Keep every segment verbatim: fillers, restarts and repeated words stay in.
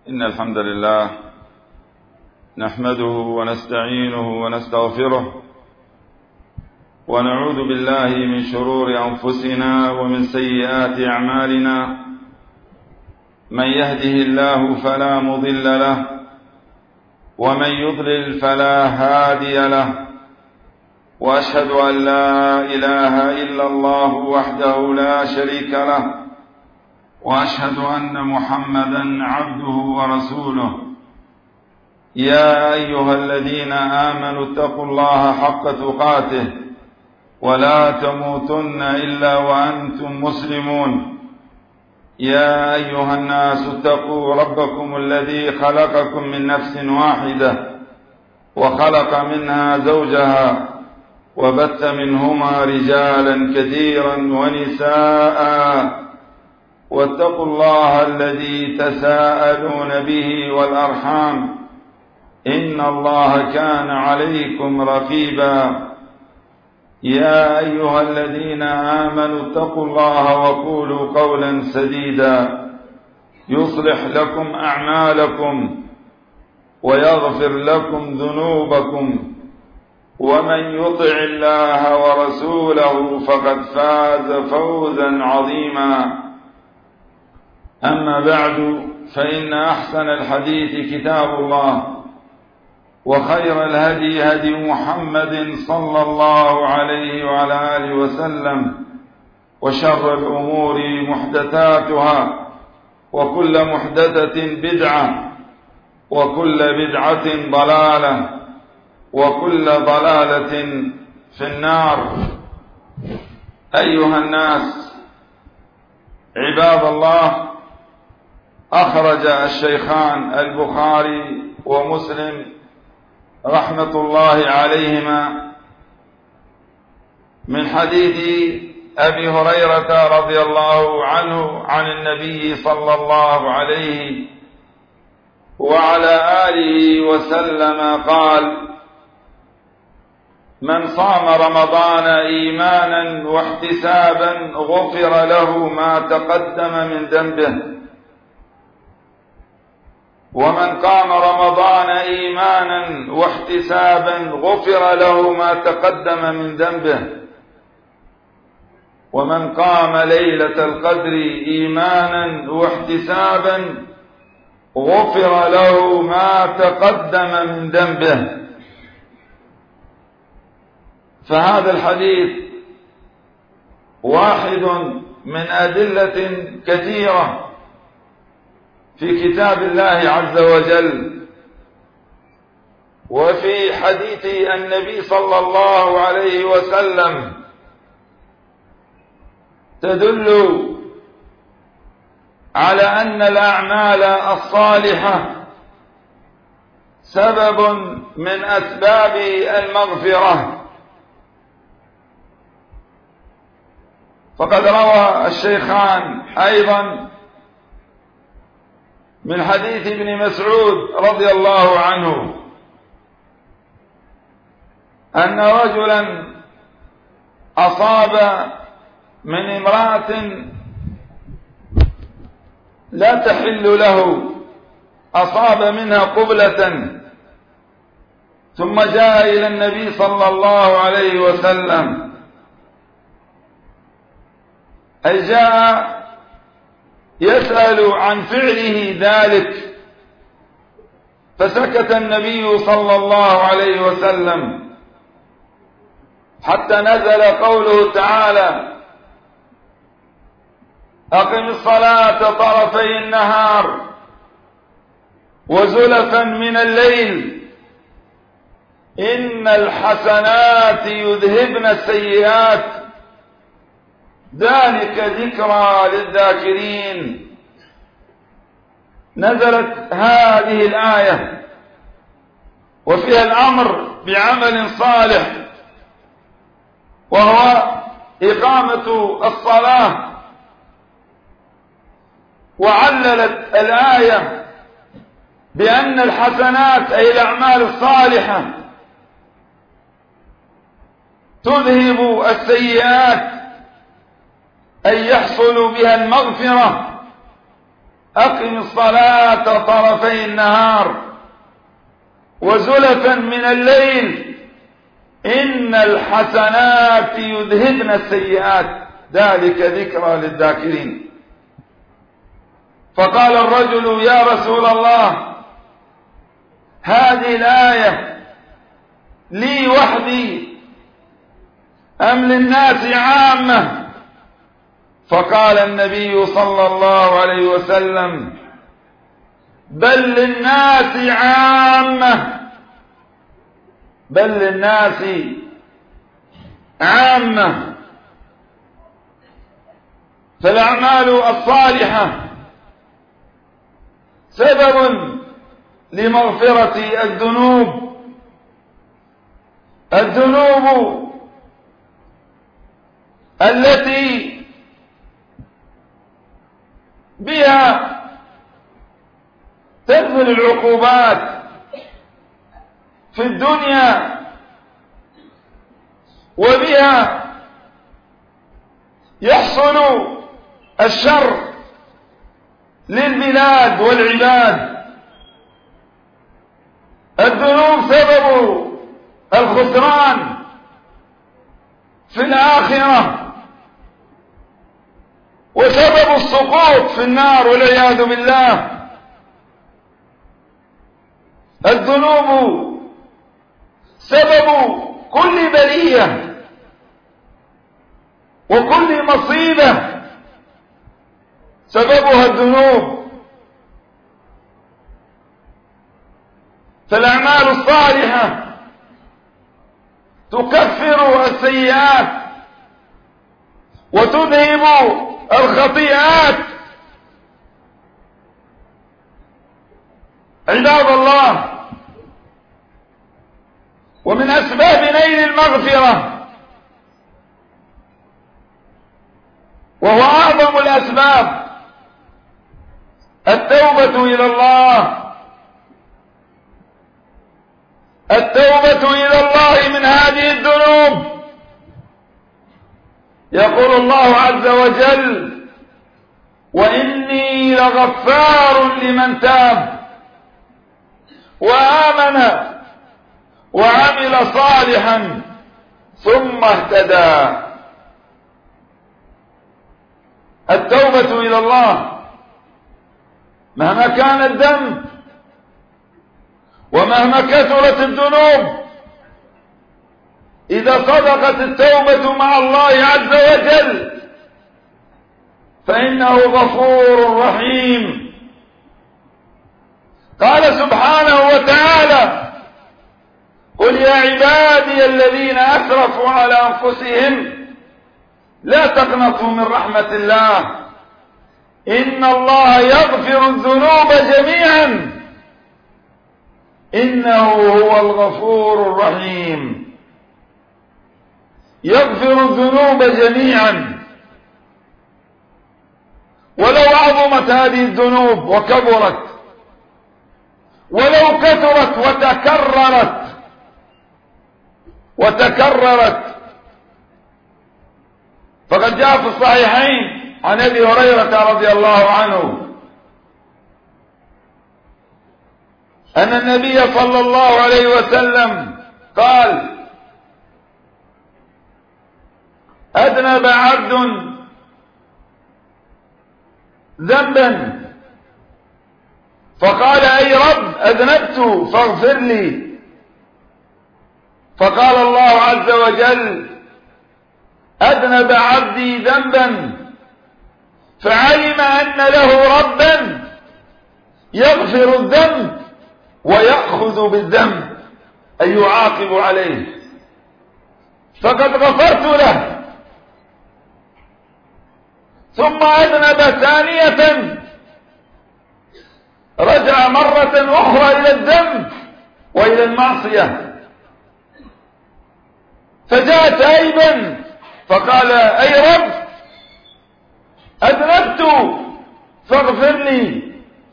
إن الحمد لله نحمده ونستعينه ونستغفره ونعوذ بالله من شرور أنفسنا ومن سيئات أعمالنا. من يهده الله فلا مضل له ومن يضلل فلا هادي له، وأشهد أن لا إله إلا الله وحده لا شريك له، وأشهد أن محمدا عبده ورسوله. يا أيها الذين آمنوا اتقوا الله حق تقاته ولا تموتن إلا وأنتم مسلمون. يا أيها الناس اتقوا ربكم الذي خلقكم من نفس واحدة وخلق منها زوجها وبث منهما رجالا كثيرا ونساء، واتقوا الله الذي تساءلون به والأرحام إن الله كان عليكم رقيبا. يا أيها الذين آمنوا اتقوا الله وقولوا قولا سديدا يصلح لكم أعمالكم ويغفر لكم ذنوبكم، ومن يطع الله ورسوله فقد فاز فوزا عظيما. أما بعد، فإن أحسن الحديث كتاب الله، وخير الهدي هدي محمد صلى الله عليه وعلى آله وسلم، وشر الأمور محدثاتها، وكل محدثة بدعة، وكل بدعة ضلالة، وكل ضلالة في النار. أيها الناس عباد الله، أخرج الشيخان البخاري ومسلم رحمة الله عليهما من حديث أبي هريرة رضي الله عنه عن النبي صلى الله عليه وعلى آله وسلم قال: من صام رمضان إيمانا واحتسابا غفر له ما تقدم من ذنبه، ومن قام رمضان إيمانا واحتسابا غفر له ما تقدم من ذنبه، ومن قام ليلة القدر إيمانا واحتسابا غفر له ما تقدم من ذنبه. فهذا الحديث واحد من أدلة كثيرة في كتاب الله عز وجل، وفي حديث النبي صلى الله عليه وسلم، تدل على أن الأعمال الصالحة سبب من أسباب المغفرة. فقد روى الشيخان أيضا من حديث ابن مسعود رضي الله عنه أن رجلا أصاب من امرأة لا تحل له، أصاب منها قبلة، ثم جاء إلى النبي صلى الله عليه وسلم، أي جاء يسأل عن فعله ذلك، فسكت النبي صلى الله عليه وسلم حتى نزل قوله تعالى: أقم الصلاة طرفي النهار وزلفا من الليل إن الحسنات يذهبن السيئات ذلك ذكرى للذاكرين. نزلت هذه الآية وفيها الأمر بعمل صالح، وهو إقامة الصلاة، وعللت الآية بأن الحسنات أي الأعمال الصالحة تذهب السيئات، أي يحصل بها المغفرة أقم الصلاة طرفي النهار وزلفا من الليل إن الحسنات يذهبن السيئات ذلك ذكرى للذاكرين. فقال الرجل يا رسول الله هذه الآية لي وحدي أم للناس عامة؟ فقال النبي صلى الله عليه وسلم بل للناس عامة، بل للناس عامة. فالأعمال الصالحة سبب لمغفرة الذنوب. الذنوب التي بها تنزل العقوبات في الدنيا وبها يحصل الشر للبلاد والعباد. الذنوب سبب الخسران في الآخرة وسبب السقوط في النار والعياذ بالله. الذنوب سبب كل بلية وكل مصيبة سببها الذنوب. فالأعمال الصالحة تكفر السيئات وتذهب الخطيئات. عباد الله، ومن أسباب نيل المغفرة وهو أعظم الأسباب التوبة إلى الله. التوبة إلى الله من هذه الذنوب. يقول الله عز وجل وإني لغفار لمن تاب وآمن وعمل صالحا ثم اهتدى. التوبة إلى الله مهما كان الذنب ومهما كثرت الذنوب، إذا صدقت التوبة مع الله عز وجل فإنه غفور رحيم. قال سبحانه وتعالى قل يا عبادي الذين أسرفوا على أنفسهم لا تقنطوا من رحمة الله إن الله يغفر الذنوب جميعا إنه هو الغفور الرحيم. يغفر الذنوب جميعا. ولو عظمت هذه الذنوب وكبرت ولو كثرت وتكررت وتكررت فقد جاء في الصحيحين عن أبي هريرة رضي الله عنه أن النبي صلى الله عليه وسلم قال أذنب عبد ذنبا فقال أي رب أذنبت فاغفر لي. فقال الله عز وجل أذنب عبدي ذنبا فعلم أن له ربا يغفر الذنب ويأخذ بالذنب أي يعاقب عليه فقد غفرت له. ثم أذنب ثانية رجع مرة أخرى إلى الذنب وإلى المعصية فجاء تائبا فقال أي رب أذنبت فاغفر لي.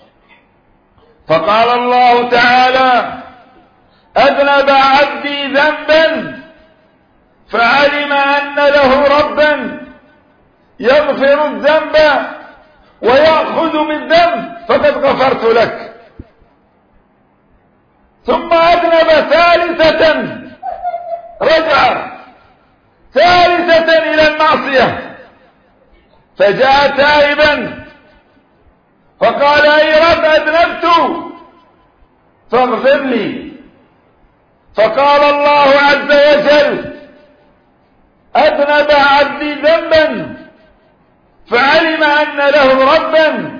فقال الله تعالى أذنب عبدي ذنبا فعلم أن له ربا يغفر الذنب ويأخذ بالذنب فقد غفرت لك. ثم أذنب ثالثة، رجع ثالثة إلى المعصية، فجاء تائبا فقال أي رب أذنبت فاغفر لي. فقال الله عز وجل أذنب عبدي ذنبا فعلم أن له ربا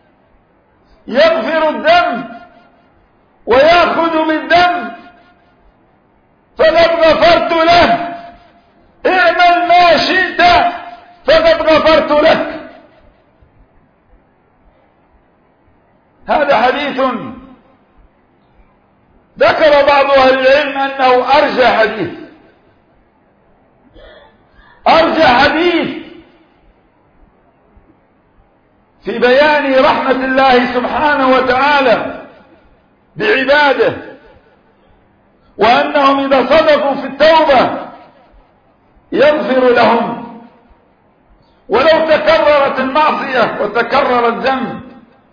يغفر الذنب ويأخذ بالذنب فقد غفرت له، اعمل ما شئت فقد غفرت لك. هذا حديث ذكر بعض أهل العلم أنه أرجى حديث أرجى حديث في بيان رحمة الله سبحانه وتعالى بعباده، وأنهم إذا صدقوا في التوبة يغفر لهم ولو تكررت المعصية وتكرر الذنب.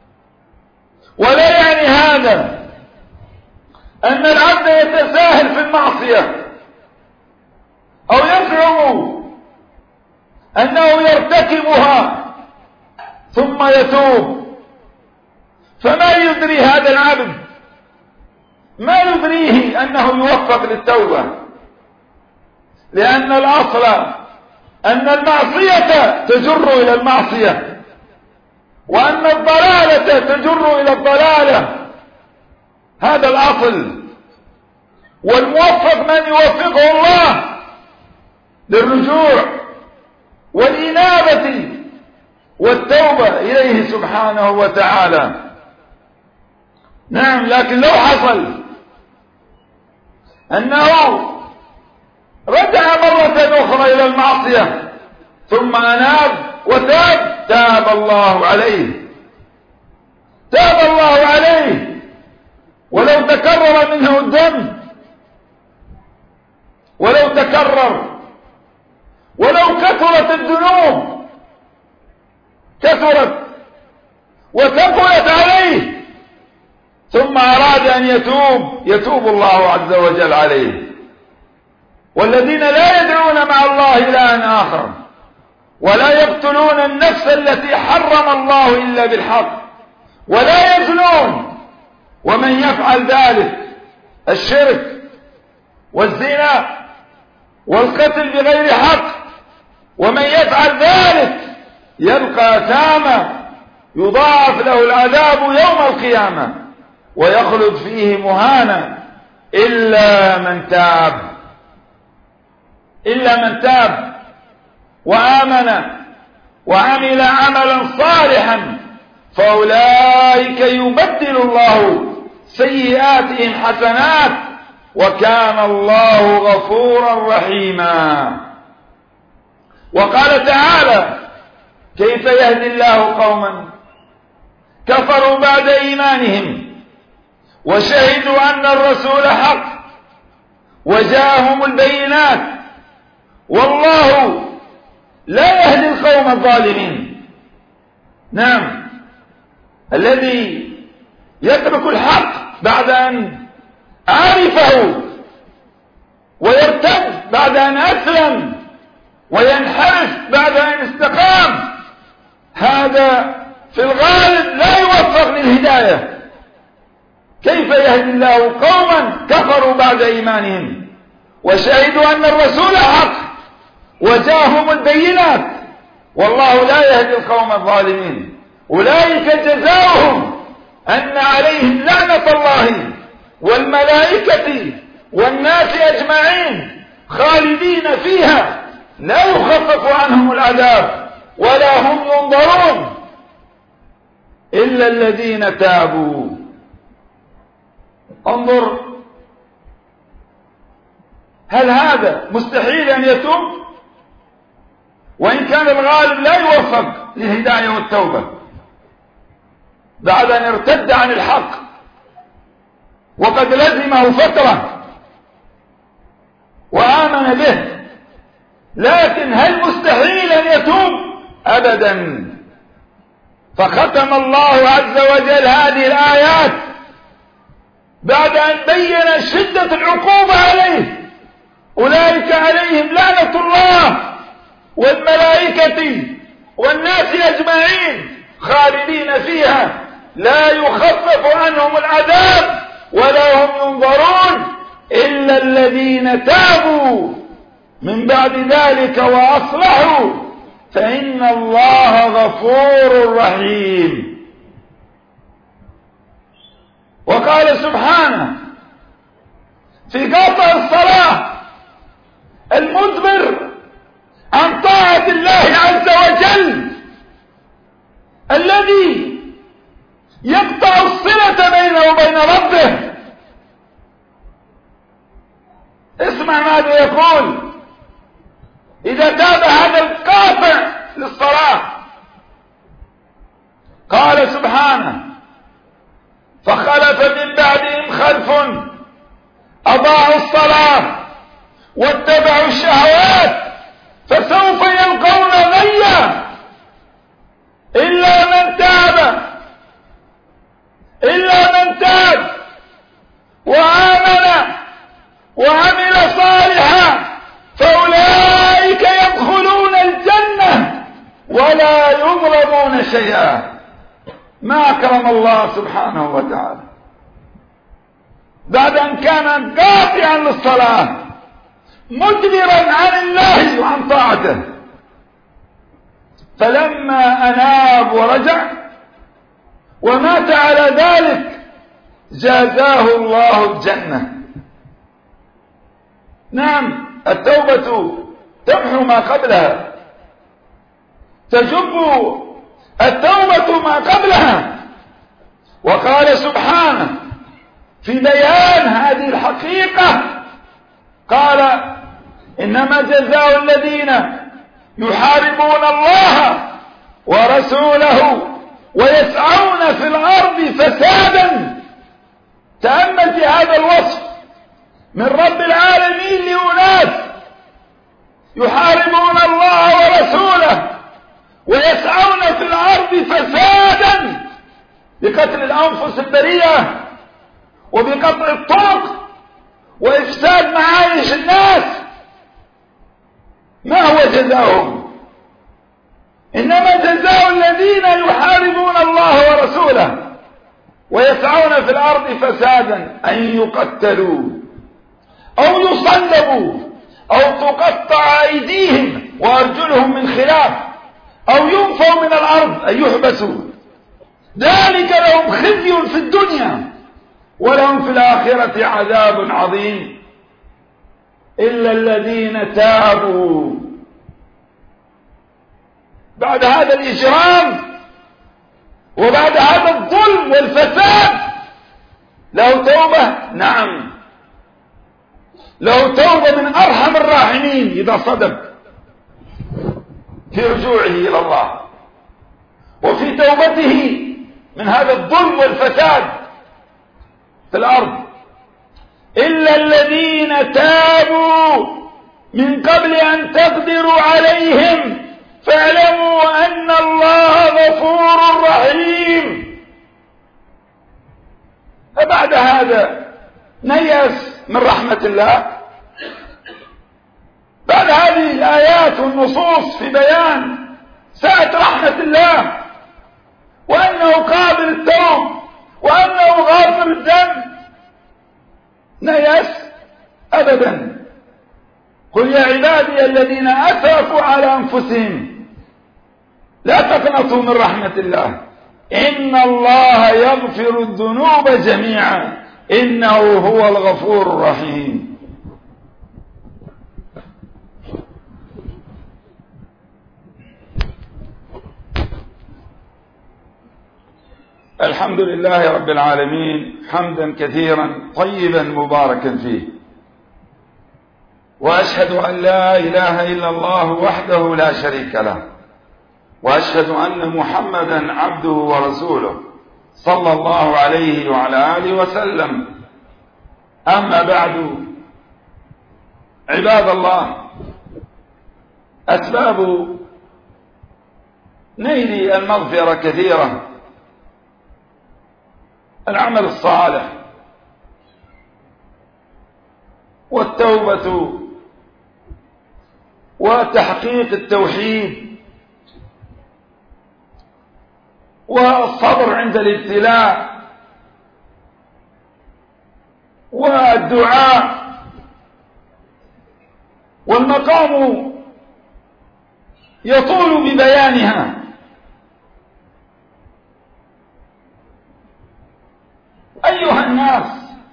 ولا يعني هذا أن العبد يتساهل في المعصية أو يزعم أنه يرتكبها ثم يتوب، فما يدري هذا العبد، ما يدريه أنه يوفق للتوبة، لأن الأصل أن المعصية تجر إلى المعصية، وأن الضلالة تجر إلى الضلالة، هذا الأصل. والموفق من يوفقه الله للرجوع والإنابة والتوبة إليه سبحانه وتعالى. نعم، لكن لو حصل أنه رجع مرة أخرى إلى المعصية ثم أناب وتاب، تاب الله عليه تاب الله عليه ولو تكرر منه الذنب، ولو تكرر، ولو كثرت الذنوب كثرت وثقلت عليه ثم أراد أن يتوب، يتوب الله عز وجل عليه. والذين لا يدعون مع الله إلها آخر ولا يقتلون النفس التي حرم الله إلا بالحق ولا يزنون، ومن يفعل ذلك الشرك والزنا والقتل بغير حق، ومن يفعل ذلك يلقى أثاما يضاعف له العذاب يوم القيامة ويخلد فيه مهانا إلا من تاب إلا من تاب وآمن وعمل عملا صالحا فأولئك يبدل الله سيئاتهم حسنات وكان الله غفورا رحيما. وقال تعالى كيف يهدي الله قوما كفروا بعد إيمانهم وشهدوا أن الرسول حق وجاءهم البينات والله لا يهدي القوم الظالمين. نعم، الذي يترك الحق بعد أن عرفه ويرتد بعد أن أسلم وينحرف بعد أن استقام، هذا في الغالب لا يوفق للهداية. كيف يهدي الله قوما كفروا بعد إيمانهم وشهدوا أن الرسول حق وجاءهم البينات والله لا يهدي القوم الظالمين. أولئك جزاؤهم أن عليهم لعنة الله والملائكة والناس أجمعين خالدين فيها لا يخفف عنهم العذاب ولا هم ينظرون إلا الذين تابوا. انظر، هل هذا مستحيل أن يتوب؟ وإن كان الغالب لا يوفق للهداية والتوبة بعد أن ارتد عن الحق وقد لزمه فترة وآمن به، لكن هل مستحيل أن يتوب؟ أبدا. فختم الله عز وجل هذه الآيات بعد أن بين شدة العقوبة عليه. أولئك عليهم لعنة الله والملائكة والناس أجمعين خالدين فيها لا يخفف عنهم العذاب ولا هم ينظرون إلا الذين تابوا من بعد ذلك وأصلحوا فإن الله غفور رحيم. وقال سبحانه في قطع الصلاة المدبر عن طاعة الله عز وجل الذي يقطع الصلة بينه وبين ربه. اسمع ماذا يقول إذا تاب هذا القاطع للصلاة. قال سبحانه فخلف من بعدهم خلف أضاعوا الصلاة واتبعوا الشهوات فسوف يلقون غيا إلا من تاب إلا من تاب وآمن وعمل صالحا فأولئك يدخلون الجنة ولا يظلمون شيئا. ما أكرم الله سبحانه وتعالى بعد أن كان قاطعا للصلاة مدبرا عن الله وعن طاعته، فلما أناب ورجع ومات على ذلك جازاه الله الجنة. نعم، التوبة تمحو ما قبلها، تجب التوبة ما قبلها. وقال سبحانه في بيان هذه الحقيقة قال إنما جزاء الذين يحاربون الله ورسوله ويسعون في الأرض فسادا. تأمل في هذا الوصف من رب العالمين لأناس يحاربون الله ورسوله ويسعون في الأرض فسادا بقتل الأنفس البريئة وبقطع الطرق وإفساد معايش الناس. ما هو جزاؤهم؟ إنما جزاء الذين يحاربون الله ورسوله ويسعون في الأرض فسادا أن يقتلوا أو يصلبوا أو تقطع أيديهم وأرجلهم من خلاف أو ينفوا من الأرض أن يحبسوا. ذلك لهم خزي في الدنيا ولهم في الآخرة عذاب عظيم إلا الذين تابوا. بعد هذا الإجرام وبعد هذا الظلم والفساد له توبة؟ نعم، له توبة من أرحم الراحمين إذا صدق في رجوعه إلى الله وفي توبته من هذا الظلم والفساد في الأرض. إلا الذين تابوا من قبل أن تقدروا عليهم فاعلموا أن الله غفور رحيم. فبعد هذا نيأس من رحمة الله؟ بعد هذه الآيات والنصوص في بيان سعة رحمة الله وأنه قابل التوب وأنه غافر الذنب نيأس؟ أبدا. قل يا عبادي الذين أسرفوا على أنفسهم لا تقنطوا من رحمة الله إن الله يغفر الذنوب جميعا إنه هو الغفور الرحيم. الحمد لله رب العالمين حمدا كثيرا طيبا مباركا فيه، وأشهد أن لا إله إلا الله وحده لا شريك له، وأشهد أن محمدا عبده ورسوله صلى الله عليه وعلى آله وسلم. أما بعد، عباد الله، أسباب نيل المغفرة كثيرة: العمل الصالح، والتوبة، وتحقيق التوحيد، والصبر عند الابتلاء، والدعاء. والمقام يطول ببيانها. أيها الناس،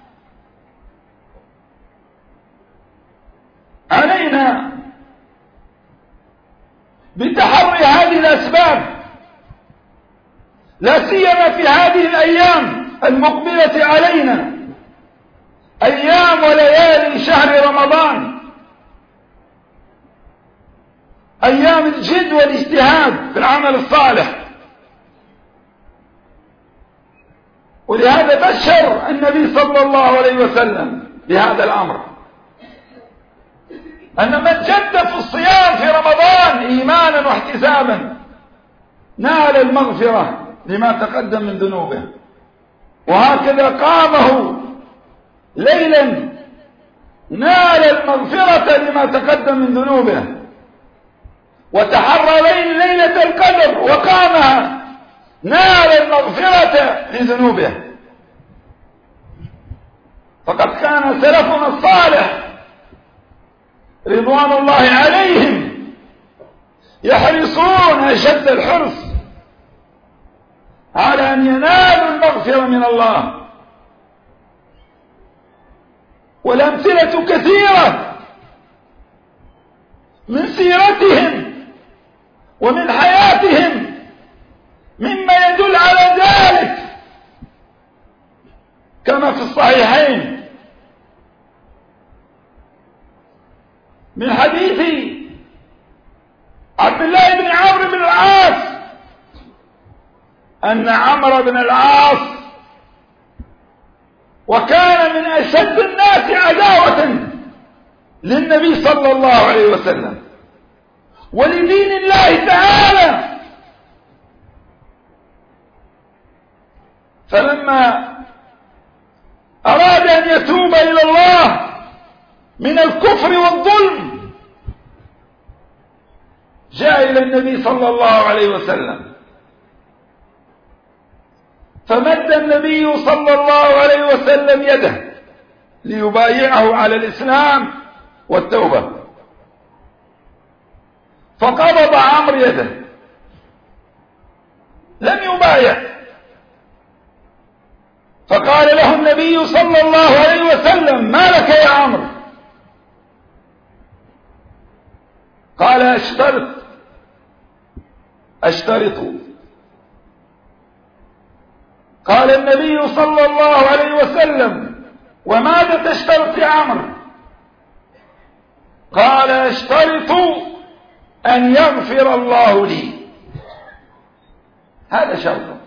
علينا بتحري هذه الأسباب، لا سيما في هذه الأيام المقبلة علينا، أيام وليالي شهر رمضان، أيام الجد والاجتهاد في العمل الصالح. ولهذا بشر النبي صلى الله عليه وسلم بهذا الأمر، أن من جد في الصيام في رمضان إيمانا واحتسابا نال المغفرة لما تقدم من ذنوبه، وهكذا قامه ليلا نال المغفرة لما تقدم من ذنوبه، وتحرى ليلة القدر وقامها نال المغفرة لذنوبه. فقد كان سلفنا الصالح رضوان الله عليهم يحرصون أشد الحرص على أن ينالوا المغفرة من الله. والأمثلة كثيرة من سيرتهم ومن حياتهم مما يدل على ذلك، كما في الصحيحين من حديث عبد الله بن عمرو بن العاص أن عمرو بن العاص، وكان من أشد الناس عداوة للنبي صلى الله عليه وسلم ولدين الله تعالى، فلما أراد أن يتوب إلى الله من الكفر والظلم جاء إلى النبي صلى الله عليه وسلم، فمد النبي صلى الله عليه وسلم يده ليبايعه على الإسلام والتوبة، فقبض عمرو يده لم يبايع، فقال له النبي صلى الله عليه وسلم: ما لك يا عمرو؟ قال: اشترط اشترط قال النبي صلى الله عليه وسلم: وماذا تشترط يا عمرو؟ قال: اشترط أن يغفر الله لي، هذا شرط.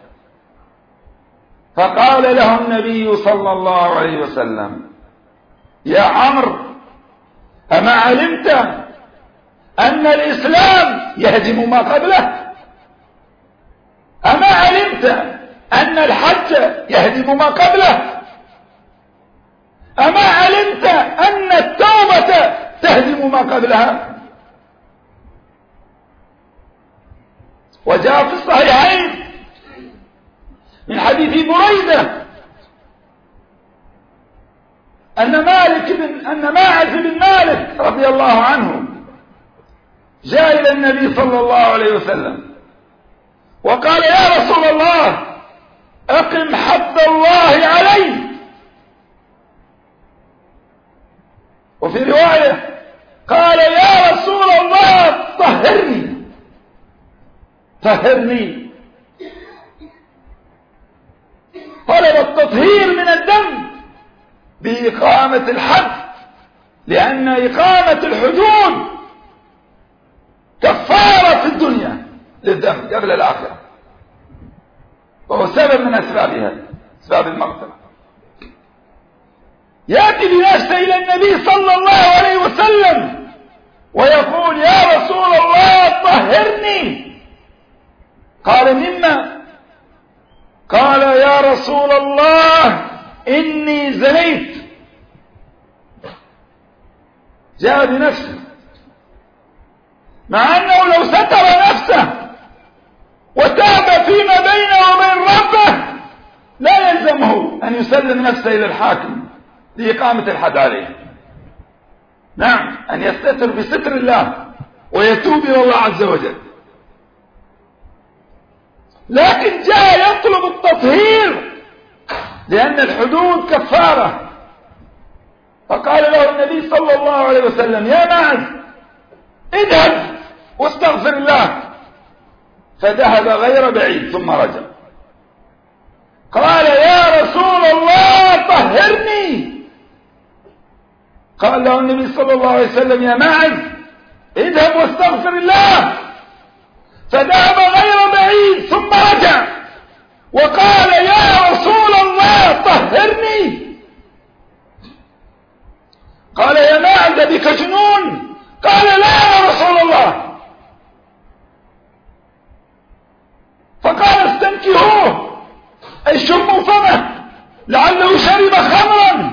فقال له النبي صلى الله عليه وسلم: يا عمرو، أما علمت أن الإسلام يهدم ما قبله؟ أما علمت أن الحج يهدم ما قبله؟ أما علمت أن التوبة تهدم ما قبلها؟ وجاء في الصحيحين من حديث بريدة أن مالك بن أن ماعز بن مالك رضي الله عنه جاء إلى النبي صلى الله عليه وسلم وقال: يا رسول الله، أقم حد الله علي. وفي رواية قال: يا رسول الله، طهرني طهرني. طلب التطهير من الدم بإقامة الحد، لأن إقامة الحدود كفارة في الدنيا للذنب قبل الآخرة، وهو سبب من أسبابها، أسباب المغفرة. يأتي بناس إلى النبي صلى الله عليه وسلم ويقول: يا رسول الله، طهرني. قال مما؟ قال يا رسول الله إني زنيت. جاء بنفسه، مع أنه لو ستر نفسه وتاب فيما بينه وبين ربه لا يلزمه أن يسلم نفسه إلى الحاكم لإقامة الحد عليه. نعم، أن يستتر بستر الله ويتوب إلى الله عز وجل، لكن جاء يطلب التطهير لأن الحدود كفارة. فقال له النبي صلى الله عليه وسلم يا معز اذهب واستغفر الله، فذهب غير بعيد ثم رجع. قال يا رسول الله طهرني. قال له النبي صلى الله عليه وسلم يا معز اذهب واستغفر الله، فذهب غير بعيد ثم رجع وقال يا رسول الله طهرني. قال يا معز بك جنون؟ قال لا يا رسول الله. فقال استنكهوه أي شموا فمه لعله شرب خمرا،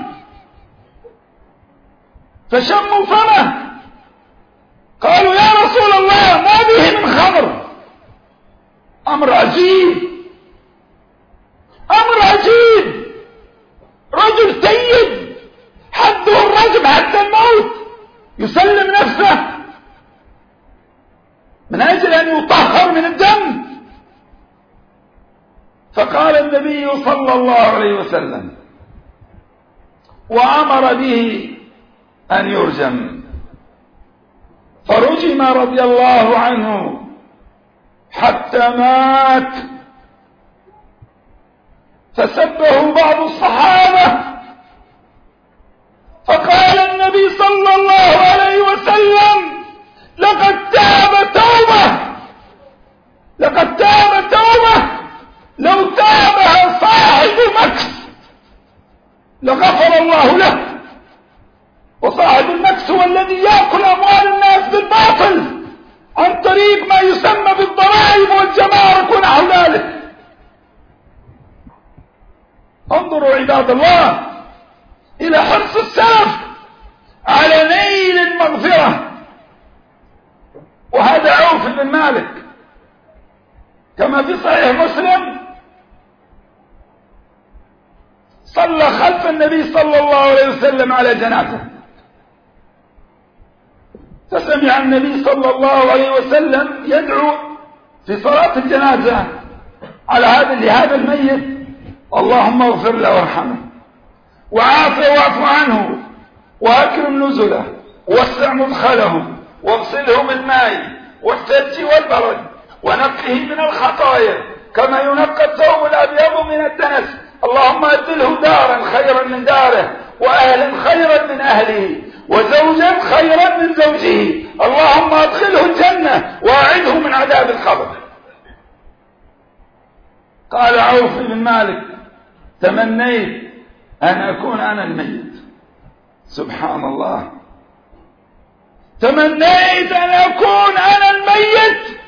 فشموا فمه. قالوا يا رسول الله ما به من خمر. أمر عجيب، أمر عجيب. رجل سيد حده الرجم حتى الموت يسلم نفسه من أجل أن يطهر من الدم. فقال النبي صلى الله عليه وسلم وأمر به أن يرجم، فرجم رضي الله عنه حتى مات. فسبه بعض الصحابة، فقال النبي صلى الله عليه وسلم لقد تاب توبة، لقد تاب توبة لو تابها صاحب مكس لغفر الله له. وصاحب المكس هو الذي يأكل أموال الناس بالباطل عن طريق ما يسمى بالضرائب والجمارك ونحو ذلك. انظروا عباد الله إلى حرص السلف على نيل المغفرة. وهذا عوف بن مالك كما في صحيح مسلم صلى خلف النبي صلى الله عليه وسلم على جنازة، فسمع النبي صلى الله عليه وسلم يدعو في صلاة الجنازة على هذا لهذا الميت اللهم اغفر له وارحمه وعافه واعف عنه واكرم نزله ووسع مدخله واغسله بالماء والثلج والبرد ونقه من الخطايا كما ينقى الثوب الابيض من الدنس. اللهم ابدله دارا خيرا من داره واهلا خيرا من اهله وزوجا خيرا من زوجه. اللهم ادخله الجنة واعده من عذاب القبر. قال عوف بن مالك تمنيت ان اكون انا الميت. سبحان الله، تمنيت ان اكون انا الميت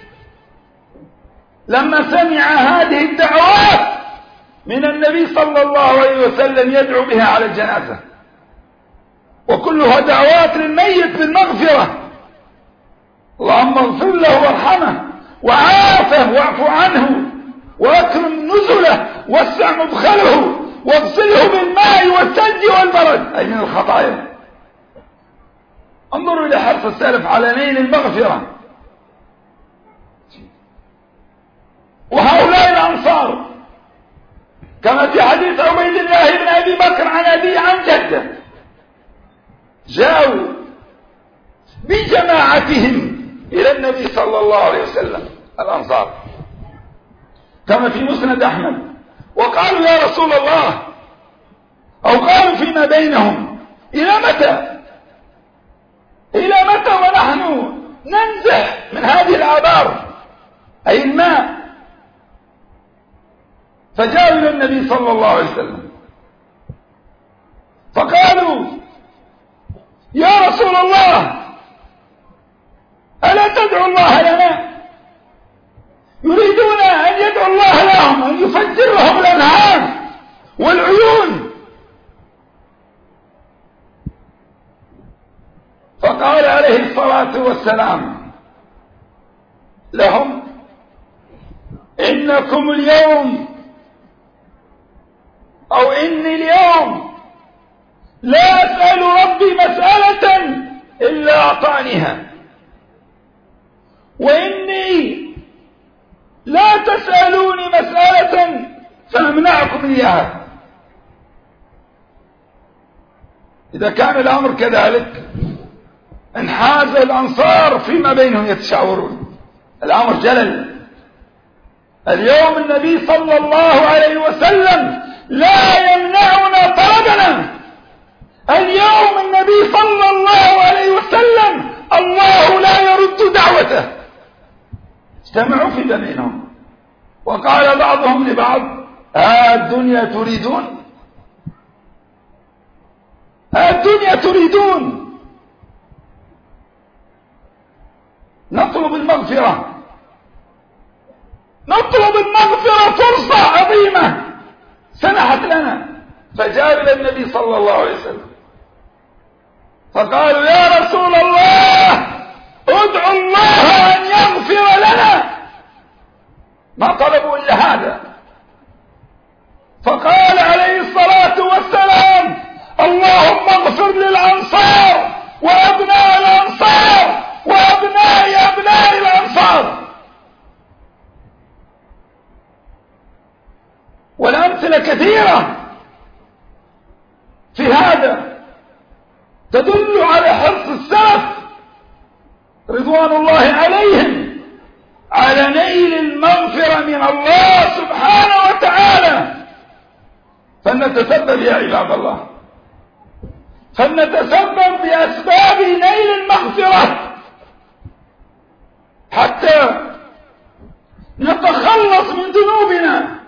لما سمع هذه الدعوات من النبي صلى الله عليه وسلم يدعو بها على الجنازة، وكلها دعوات للميت بالمغفرة. اللهم اغفر له وارحمه وعافه واعف عنه واكرم نزله واسع مدخله واغسله بالماء والثلج والبرد أي من الخطايا. انظروا إلى حرص السلف على نيل المغفرة. وهؤلاء الأنصار كما في حديث عبيد الله بن أبي بكر عن أبي عن جده جاءوا بجماعتهم إلى النبي صلى الله عليه وسلم الأنصار كما في مسند أحمد، وقالوا يا رسول الله، أو قالوا فيما بينهم إلى متى إلى متى ونحن ننزح من هذه الآبار أي الماء. فجاءوا إلى النبي صلى الله عليه وسلم فقالوا يا رسول الله ألا تدعو الله لنا؟ يريدون فقال عليه الصلاة والسلام لهم: إنكم اليوم أو إني اليوم لا أسأل ربي مسألة إلا أعطانيها، وإني لا تسألوني مسألة فأمنعكم إياها. إذا كان الأمر كذلك انحاز الأنصار فيما بينهم يتشاورون، الأمر جلل. اليوم النبي صلى الله عليه وسلم لا يمنعنا طلبنا، اليوم النبي صلى الله عليه وسلم الله لا يرد دعوته. اجتمعوا في بينهم وقال بعضهم لبعض: ها الدنيا تريدون، ها الدنيا تريدون. نطلب المغفرة، نطلب المغفرة، فرصة عظيمة سنحت لنا. فجاءوا إلى النبي صلى الله عليه وسلم فقالوا: يا رسول الله ادعو الله أن يغفر لنا. ما طلبوا إلا هذا. فقال عليه الصلاة والسلام: اللهم اغفر للأنصار وأبناء الأنصار وأبناء أبناء الأنصار. والأمثلة كثيرة في هذا تدل على حرص السلف رضوان الله عليهم على نيل المغفرة من الله سبحانه وتعالى. فلنتسبب يا عباد الله، فلنتسبب بأسباب نيل المغفرة حتى نتخلص من ذنوبنا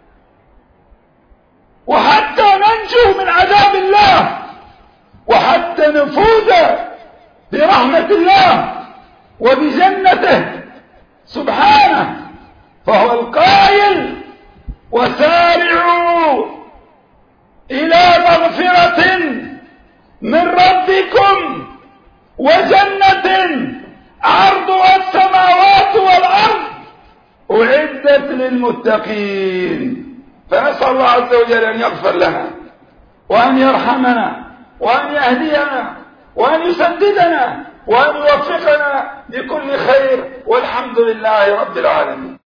وحتى ننجو من عذاب الله وحتى نفوز برحمة الله وبجنته سبحانه. فهو القائل: وسارعوا إلى مغفرة من ربكم وجنة عرضها السماوات والأرض أعدت للمتقين. فنسأل الله عز وجل أن يغفر لنا وأن يرحمنا وأن يهدينا وأن يسددنا وأن يوفقنا لكل خير، والحمد لله رب العالمين.